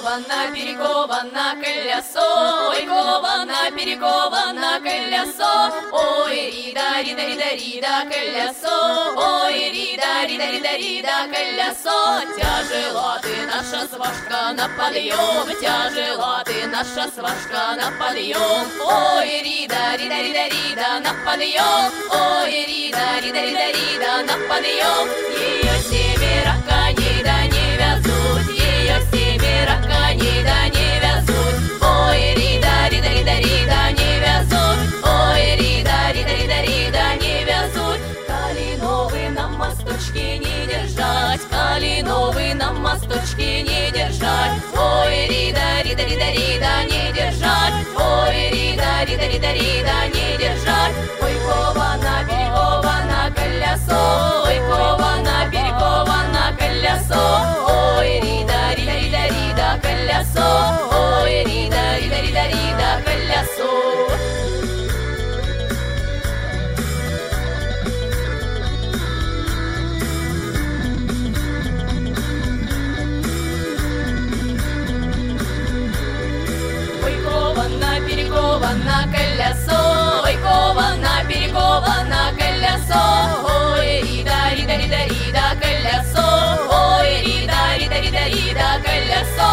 перековано колесо, ой, перековано колесо, ой, рида, колесо, ой, рида, колесо. Тяжела ты, наша сважка, на подъем, тяжела ты, наша сважка, на подъем, ой, рида, на подъем, ой, рида, на подъем. Ее семеро коней да не везут, ее семеро коней да не везут, ой, рида, не везут, ой, рида, не везут. Калиновый нам мосточки не держать, калиновый нам мосточки не держать, ой, рида, не держать, ой, рида, не держать. Ой, перековано колесо, ой, перековано колесо, ой, рида, колесо, ой, рида, колесо. Перековано колесо, ой, перековано колесо, ой, рида, колесо, ой, рида, колесо.